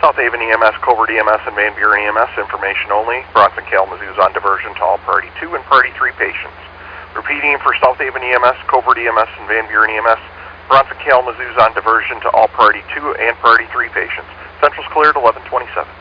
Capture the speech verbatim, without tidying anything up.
South Haven E M S, Covert E M S, and Van Buren E M S, information only. Bronson Kalamazoo is on diversion to all Party two and Party three patients. Repeating for South Haven E M S, Covert E M S, and Van Buren E M S, Bronson Kalamazoo is on diversion to all Party two and Party three patients. Central's cleared, eleven twenty-seven.